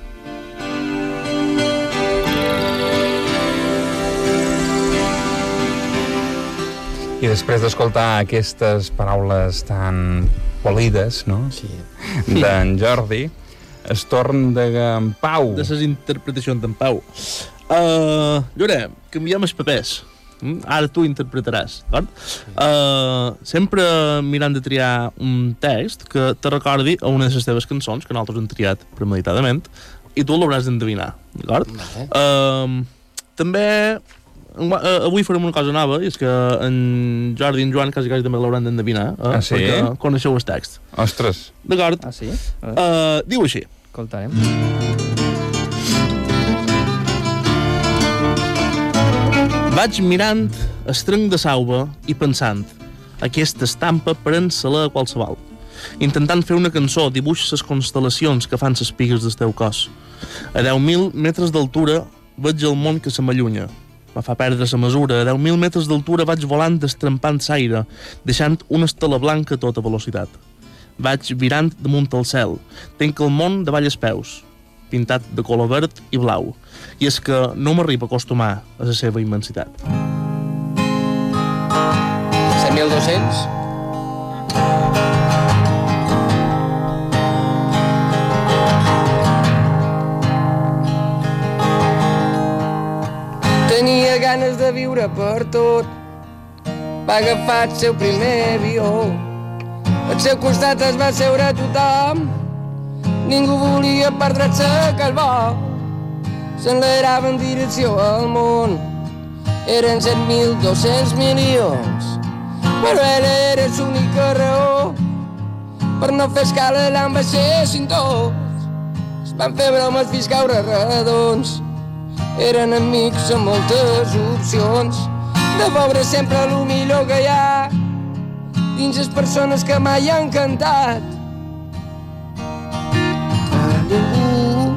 I després d'escoltar aquestes paraules tan polides, no?, sí. d'en Jordi, es torn de en Pau. De les interpretacions d'en Pau. Uh, Llore, canviem els papers. Ara tu interpretaràs, d'acord? Uh, sempre mirant de triar un text que te recordi a una de les teves cançons, que nosaltres hem triat premeditadament, i tu l'hauràs d'endevinar, d'acord? Uh, també... Uh, avui farem una cosa nova, i és que en Jordi i en Joan quasi quasi també l'hauran d'endevinar, eh? Ah, sí? Perquè coneixeu el text. Ostres. D'acord? Ah, sí? Uh, diu així. Escoltarem. Vaig mirant el tronc de sauva i pensant, aquesta estampa pren-se-la a qualsevol. Intentant fer una cançó, dibuix les constel·lacions que fan les pigues del teu cos. A deu mil metres d'altura veig el món que se m'allunya. Me fa perdre la mesura. A deu mil metres d'altura vaig volant destrempant l'aire, deixant una estela blanca a tota velocitat. Vaig virant damunt el cel. Tenc el món davall els peus, pintat de color verd i blau. I és que no m'arriba a acostumar a la seva immensitat. set mil dos-cents? Tenia ganes de viure per tot. Va agafar el seu primer avió. Al seu costat es va seure tothom. Ningú volia perdre-se aquell vol. S'enlairava en direcció al món. Eren set mil dos-cents milions. Però ella era l'única raó per no fer escala allà on baixessin tots. Es van fer bromes fins caure redons. Eren amics amb moltes opcions de veure sempre el millor que hi ha dins les persones que mai han cantat. A ningú.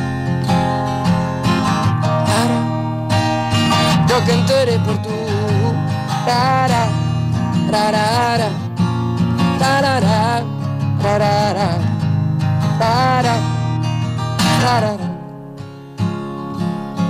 Ara jo cantaré per tu. Ra-ra, ra-ra-ra, ra-ra-ra, ra-ra-ra, ra-ra, ra-ra-ra.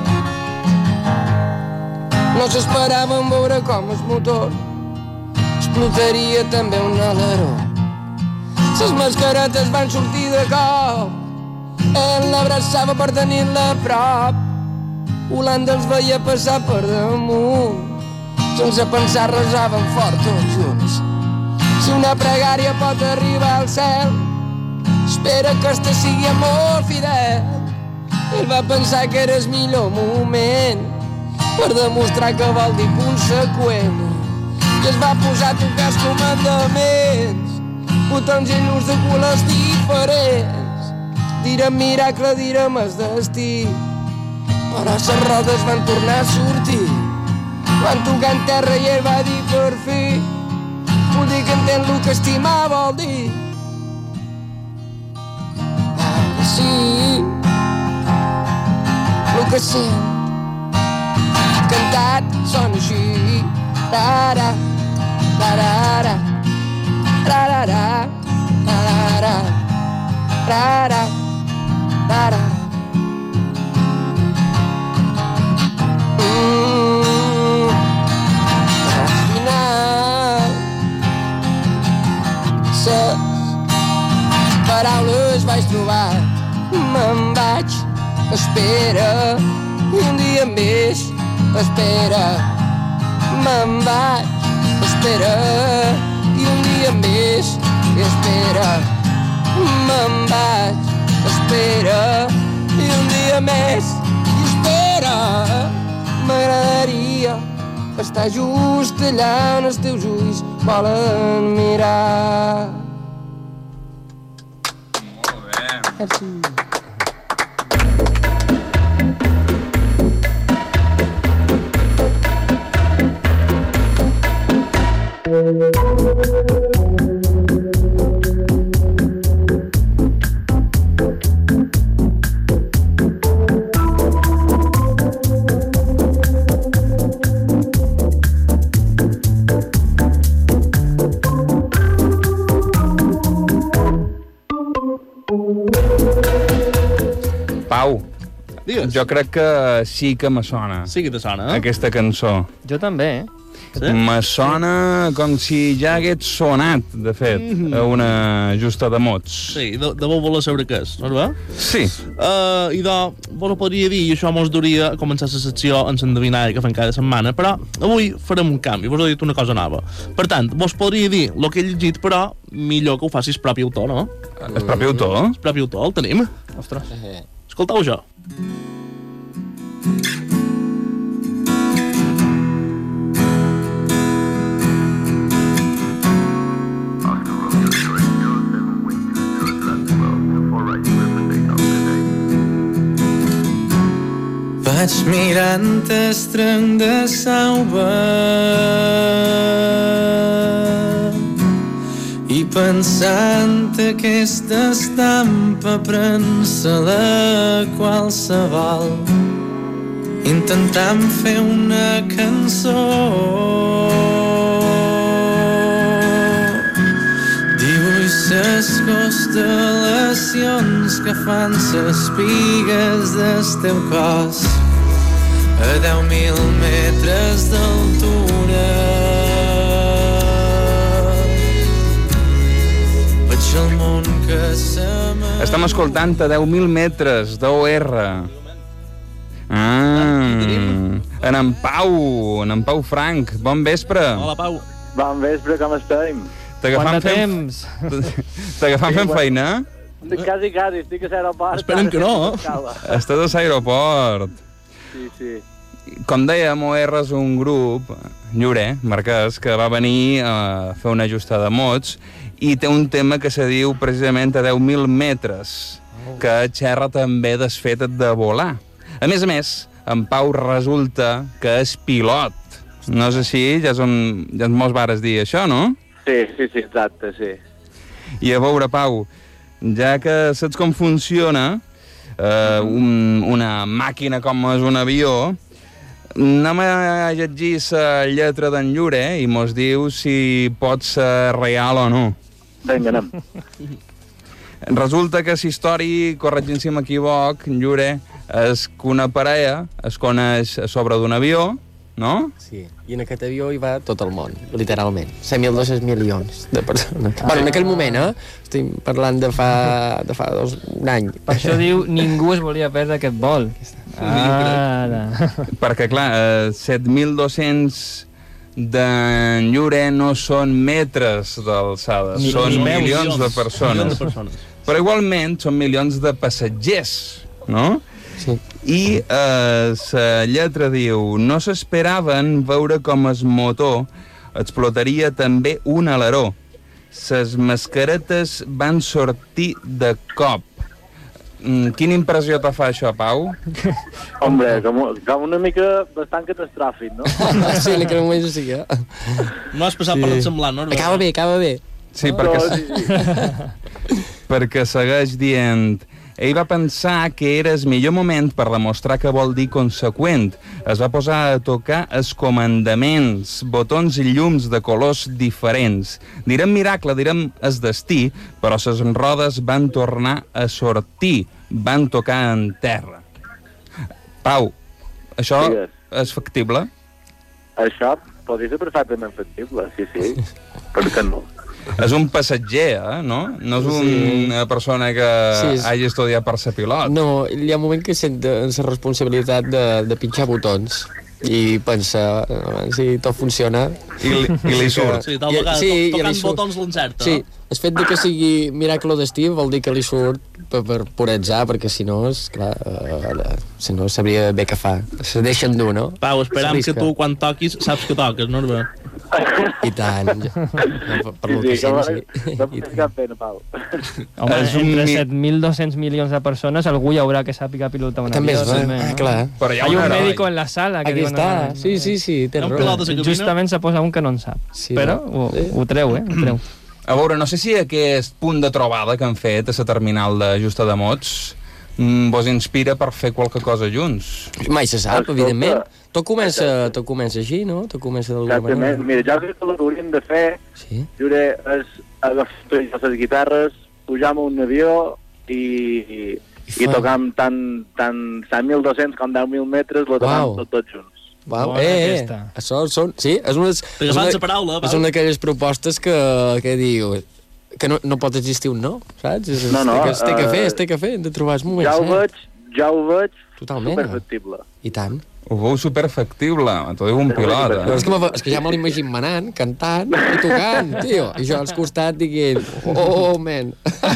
No s'esperaven veure com el motor es explotaria també un aleró. Ses mascaretes van sortir de cop, ell l'abraçava per tenir-la a prop. Holanda els veia passar per damunt, sense pensar resaven fort tots junts. Si una pregària pot arribar al cel, espera que este sigui molt fidel. Ell va pensar que era el millor moment per demostrar que vol dir conseqüent, i es va posar a tocar els comandaments, botons i llums de colors diferents. Direm miracle, direm el destí, però les rodes van tornar a sortir. Van tocar en terra i ell va dir per fi, vull dir que entén el que estimar vol dir. Ara sí, el que sent cantat sona així. Ra-ra, ra-ra-ra, ra-ra-ra, ra-ra-ra, ra-ra, ra-ra. Al final, ses paraules vaig trobar, me'n vaig, espera, i un dia més, espera, me'n vaig, espera, i un dia més, espera, me'n vaig, espera, i un dia més, i espera. M'agradaria estar just allà on els teus ulls volen mirar. Molt bé. Merci. Pau, Digues. jo crec que sí que me sona. Sí que te sona, eh? Aquesta cançó. Jo també, eh? Sí? Me sona com si ja hagués sonat, de fet, Mhm. a una justa de mots. Sí, de, de bo voler saber què és, no és bé? Sí. Uh, I de, vos ho podria dir, i això mos duria a començar la secció en l'endevinalla que fem cada setmana, però avui farem un canvi, vos he dit una cosa nova. Per tant, vos podria dir el que he llegit, però millor que ho facis propi autor, no? El propi autor? El propi autor, el tenim. Ostres. Escolteu jo. Vaig mirant el tronc de sauva i pensant aquesta estampa pren-se-la qualsevol, intentant fer una cançó. Dibuix ses constel·lacions que fan ses pigues del teu cos a deu mil metres d'altura. Veig el món que se m'ha... Estem escoltant a deu mil metres d'O R. Ah, en en Pau, en en Pau Frank. Bon vespre. Hola, Pau. Bon vespre, com estem? T'agafam fent... T'agafam fent feina? Quasi, quasi, estic a l'aeroport. Esperem que no, eh? Estàs a l'aeroport. Sí, sí. Com dèiem, O R és un grup, Llorer, Marquès, que va venir a fer una justa de mots i té un tema que se diu precisament a deu mil metres, que xerra també desfet de volar. A més a més, en Pau resulta que és pilot. No és així? Ja són, ja molts vares dir això, no? Sí, sí, sí, exacte, sí. I a veure, Pau, ja que saps com funciona eh, un, una màquina com és un avió, anem a llegir la lletra d'en Llorer i mos diu si pot ser real o no. Vinga, anem. Resulta que la història, corregint si m'equivoc, Llorer, és que una parella es coneix a sobre d'un avió no? Sí, i en aquest avió hi va tot el món, literalment. set mil dos-cents milions de persones. Bueno, en aquell moment, eh? Estic parlant de fa, de fa dos, un any. Per això diu, ningú es volia perdre aquest vol. Ara. Perquè, clar, eh, set mil dos-cents d'enllure no són metres d'alçada, Ni- són ni milions, milions, de persones. milions de persones. Però igualment són milions de passatgers, no? Sí. I eh, la lletra diu: no s'esperaven veure com el motor explotaria també un aleró. Ses mascaretes van sortir de cop. Mm, quina impressió te fa això, Pau? Hombre, com, com una mica bastant catastròfic, no? Sí, en aquell moment sí que... No has passat sí. per res semblant, no? Acaba bé, acaba bé. Sí, No, perquè, sí, sí. perquè segueix dient: ell va pensar que era el millor moment per demostrar que vol dir conseqüent. Es va posar a tocar els comandaments, botons i llums de colors diferents. Direm miracle, direm el destí, però les rodes van tornar a sortir, van tocar en terra. Pau, això Digues. és factible? Això podria ser perfectament factible, sí, sí. Per què no? És un passatger, eh? No? No és Sí. una persona que Sí, és- hagi estudiat per ser pilot. No, hi ha un moment que sent la responsabilitat de, de pinxar botons i pensa, eh, si tot funciona... I li, i li surt. Sí, tal vegada, sí, to i tocant li surt. botons l'encerta. Sí, el fet de que sigui miracle o destí vol dir que li surt per, per pur atzar, perquè si no, és clar, eh, si no sabria bé què fa. Se deixen dur, no? Pau, esperam S'arrisca. que tu, quan toquis, saps que toques, no? I tant. No, per, per lo que sí, que sent, sí. no em cap pena, Pau. Home, És un entre mi- set mil dos-cents milions de persones, algú hi haurà que sàpiga pilotar un També avió. és ver, ah, clar. Però hi ha Hay un un heroi. médico en la sala que Aquí diuen, està, "No, sí, sí, sí, tens Un raó. pilot de la cabina. Justament se posa un que no en sap. Sí, Però va. ho, Sí. ho treu, eh? Ho treu. A veure, no sé si aquest punt de trobada que han fet a la terminal de Justa de Mots mm, vos inspira per fer qualque cosa junts. Mai se sap, Escolta. evidentment. Tot comença, tot comença així, no? Tot comença d'alguna Exactament. manera. Mira, jo crec que el que hauríem de fer, Sí. Jure, és agafar les guitarres, pujar a un avió i, i, i fa- tocam tant, tant set mil dos-cents com deu mil metres, lo tocam Uau. tot, tots junts. Wow, Bona eh, eh, aquesta. això són... Sí, és una, és agafant una, la paraula, Pau. és una d'aquelles propostes que, que diu que no, no pot existir un no, saps? Es, No, no, es, té que, es té que fer, eh, es té que fer, hem de trobar els moments. Ja ho eh? veig, ja ho veig Totalment. superfactible. I tant. Ho veu superfactible, t'ho diu un pilot, Però eh? és que, me- és que ja me l'imagino manant, cantant i tocant, tio. I jo als costats dient, oh, oh, man.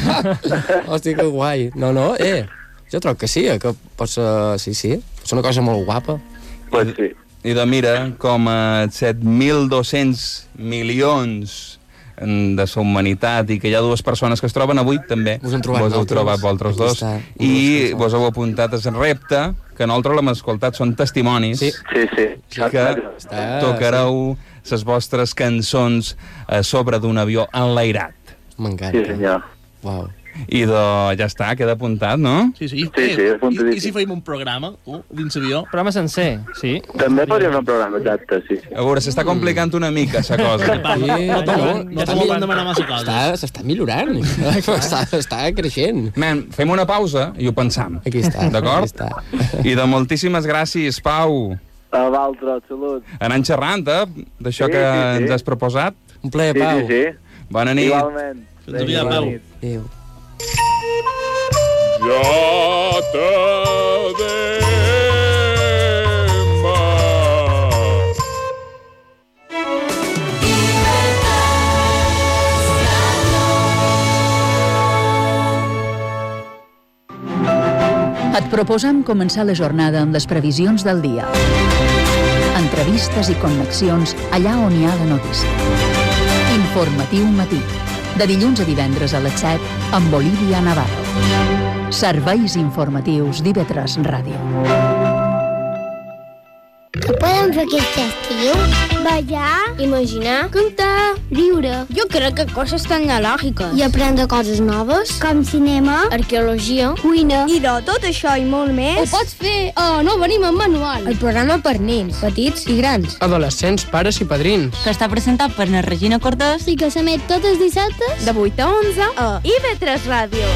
Hòstia, que guai. No, no, eh, jo trobo que sí, eh, que pot ser, sí, sí, pot ser una cosa molt guapa. Pues sí. I de mira, com a set mil dos-cents milions de la humanitat i que hi ha dues persones que es troben avui també Vos han trobat vos heu vosaltres. trobat vosaltres Aquí dos està. i vos heu apuntat el repte que nosaltres l'hem escoltat, són testimonis Sí. Sí, sí. que Està, tocareu les vostres cançons a sobre d'un avió enlairat. M'encanta. Sí, senyor. Uau. I de, ja està, queda apuntat, no? Sí, sí. Sí, sí, Eh, apuntadíssim. I, I si feim un programa, tu, dins l'avió? Programa sencer, sí. També podríem fer un programa, exacte, sí. A veure, s'està complicant una mica, la cosa. Va, no, Sí, no, no, no, no, no te volen demanar massa coses. Està, s'està millorant. està, està creixent. Men, fem una pausa i ho pensam. Aquí està. D'acord? Aquí està. I de moltíssimes gràcies, Pau. A l'altre, salut. Anant xerrant, eh, d'això Sí, que sí, sí. ens has proposat. Un plaer, Sí, Pau. sí, sí. Bona nit. Igualment. Fins aviat, Pau. Adéu. Ja t'adem. Et proposam començar la jornada amb les previsions del dia. Entrevistes i connexions allà on hi ha la notícia. Informatiu matí, de dilluns a divendres a les set, amb Olivia Navarro. Serveis informatius d'I V tres Ràdio. Què podem fer aquest estiu? Ballar, imaginar, cantar, riure. Jo crec que coses tecnològiques. I aprendre coses noves. Com cinema, arqueologia, cuina. I de tot això i molt més. Ho pots fer a No venim amb manual. El programa per nens, petits i grans. Adolescents, pares i padrins. Que està presentat per na Regina Cortés. I que s'emet tots els dissabtes de vuit a onze a I V tres Ràdio.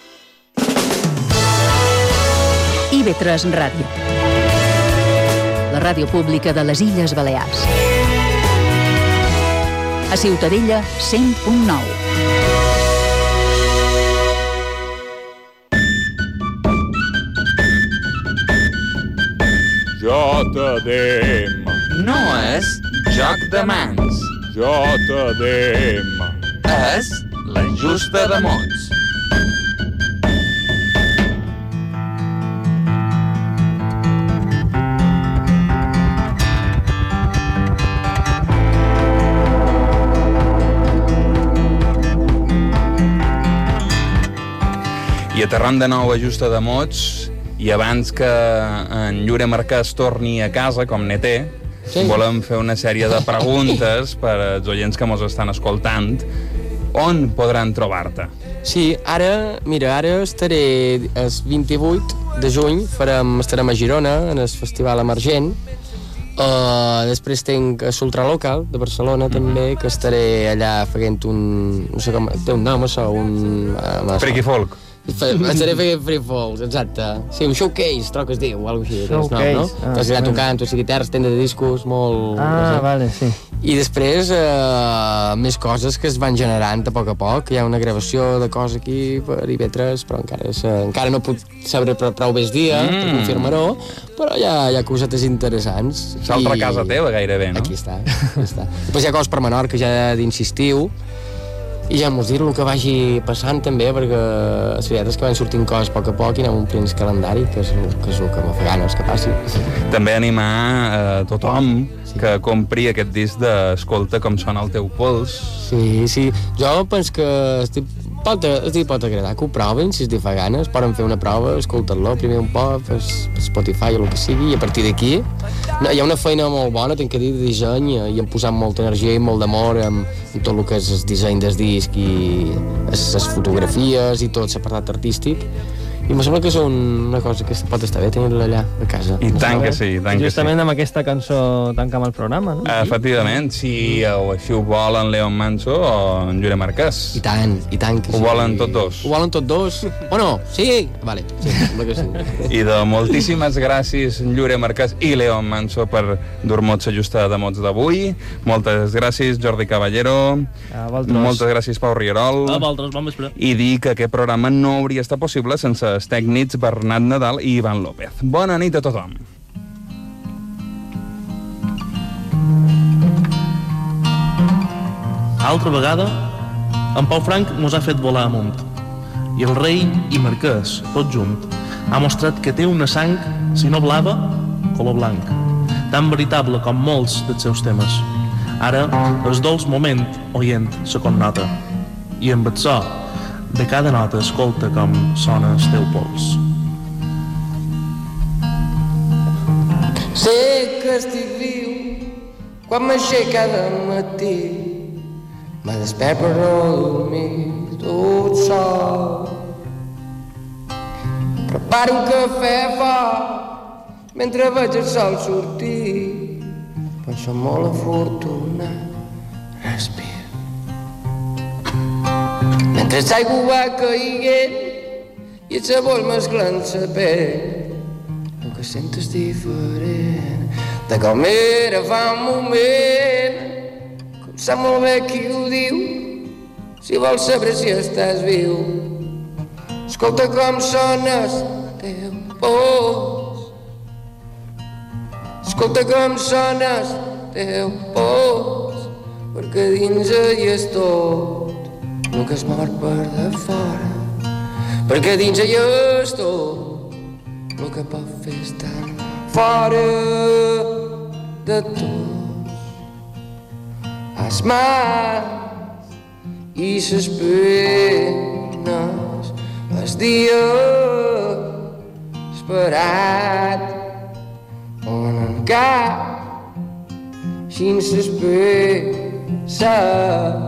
I V tres Ràdio. la ràdio pública de les Illes Balears. A Ciutadella, cent punt nou. J D M. No és joc de mans. J D M. És la justa de mots. I aterrant de nou a Justa de Mots, i abans que en Llure Marquès torni a casa, com ne té, sí. volem fer una sèrie de preguntes per als oients que mos estan escoltant. On podran trobar-te? Sí, ara, mira, ara estaré el vint-i-vuit de juny, farem, estarem a Girona, en el Festival Emergent. Uh, després tenc a Ultralocal, de Barcelona, mm-hmm. també, que estaré allà fent un... no sé com... té un nom, això, un... Uh, Freaky folk. Estaré fent free falls, exacte. Sí, un showcase, troc es diu, o alguna cosa així. Showcase. No? Ah, T'has allà tocant, tu si guitarres, tenda de discos, molt... Ah, no sé. Vale, sí. I després, eh, més coses que es van generant a poc a poc. Hi ha una gravació de coses aquí per I V tres, però encara, és, encara no puc saber prou bé el dia, mm. te confirmaró, però hi ha, hi ha cosetes interessants. S'altra I... casa teva, gairebé, no? Aquí està, aquí està. Després hi ha coses per menor que ja d'insistiu, i ja mos dir el que vagi passant també, perquè és veritat és que van sortint coses a poc a poc i anem omplint el calendari, que és, que és el que m'ha fet ganes que passi. També animar a tothom sí. que compri aquest disc d'Escolta com sona el teu pols. Sí, sí, jo penso que estic, pot, estic, pot agradar que ho proven, si es fa ganes, poden fer una prova, escoltar-lo primer un poc, per Spotify o el que sigui, i a partir d'aquí no, hi ha una feina molt bona, tinc que dir, de disseny, i hem posat molta energia i molt d'amor en, en tot el que és el disseny del disc i les fotografies i tot l'apartat artístic, i em sembla que és una cosa que pot estar bé tenir-la allà a casa. I tant que sí, i tant que sí. Justament amb aquesta cançó tancam el programa, no? Efectivament, si o així ho volen León Manso o en Llure Marquès. I tant, i tant que sí. Ho volen tots dos. Ho volen tots dos? O no? Sí? Vale, sí, sembla que sí. I de moltíssimes gràcies Llure Marquès i León Manso per dur-nos la justa de mots d'avui. Moltes gràcies Jordi Caballero. A vosaltres. Moltes gràcies Pau Rierol. A vosaltres, bon vespre. I dir que aquest programa no hauria estat possible sense els tècnics Bernat Nadal i Ivan López. Bona nit a tothom. Altra vegada, en Pau Franc mos ha fet volar amunt. I el rei i Marquès, tot junt, ha mostrat que té una sang, si no blava, color blanc, tan veritable com molts dels seus temes. Ara, el dolç moment oient la connota. I amb el so de cada nota escolta com sona el teu pols. Sé que estic viu quan m'aixec cada matí, me despert per no dormir tot sol. Preparo un cafè fort mentre veig el sol sortir, però som molt afortunat, respiro. Mentre l'aigua va caiguent i el sabor mesclant la pell, el que sento és diferent de com era fa un moment. Com sap molt bé qui ho diu, si vols saber si estàs viu. Escolta com sones teu pols, escolta com sones teu pols, perquè dins hi és tot el que es mor per de fora, perquè dins hi és tot el que pot fer estar fora de tots. Les mans i les penes, els dies esperat, on en cap sense pensar.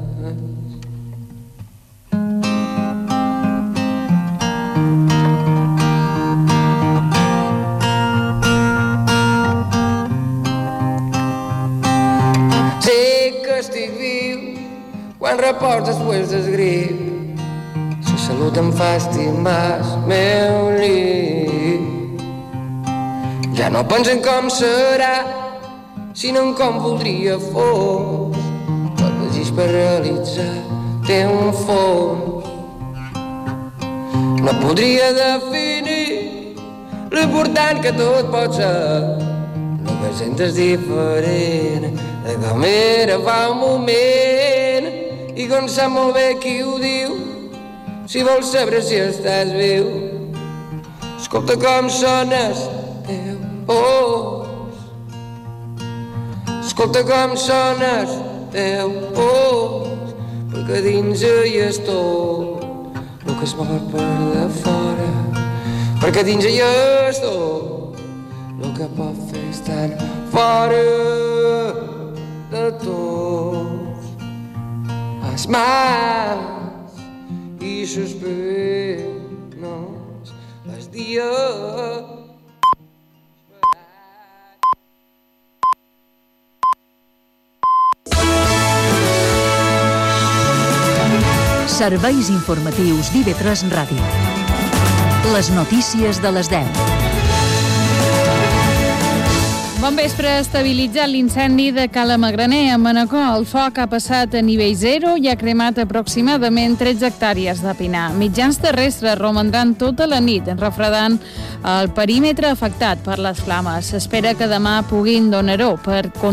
Quan reports després del grip, la salut em fa estimar el meu llit. Ja no pensen com serà, sinó en com voldria fos. Tot desig per realitzar té un fons. No podria definir l'important que tot pot ser. El que sentes diferent de com era fa un moment. I com sap molt bé qui ho diu, si vols saber si estàs viu, escolta com sones teu pos. Escolta com sones teu pos, perquè dins hi és tot el que es mou per de fora, perquè dins hi és tot el que pot fer estar fora de tots. As más y sus penas, las días. Serveis informatius d'I V tres Ràdio. Les notícies de les deu. Bon vespre. Estabilitzat l'incendi de Cala Magraner a Manacor. El foc ha passat a nivell zero i ha cremat aproximadament tretze hectàrees de pinar. Mitjans terrestres romandran tota la nit, refredant el perímetre afectat per les flames. S'espera que demà puguin donar-ho per